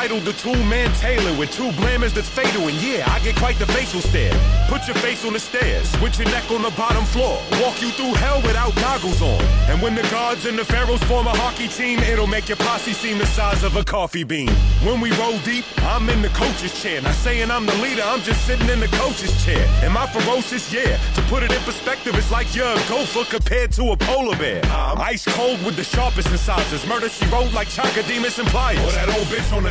titled The Two-Man Tailor with two glamours that's fatal. And yeah, I get quite the facial stare. Put your face on the stairs, switch your neck on the bottom floor. Walk you through hell without goggles on. And when the guards and the pharaohs form a hockey team, it'll make your posse seem the size of a coffee bean. When we roll deep, I'm in the coach's chair. Not saying I'm the leader, I'm just sitting in the coach's chair. Am I ferocious? Yeah. To put it in perspective, it's like you're a gopher compared to a polar bear. I'm ice cold with the sharpest incisors. Murder she wrote like Chakademus and Pliers. Or that old bitch on the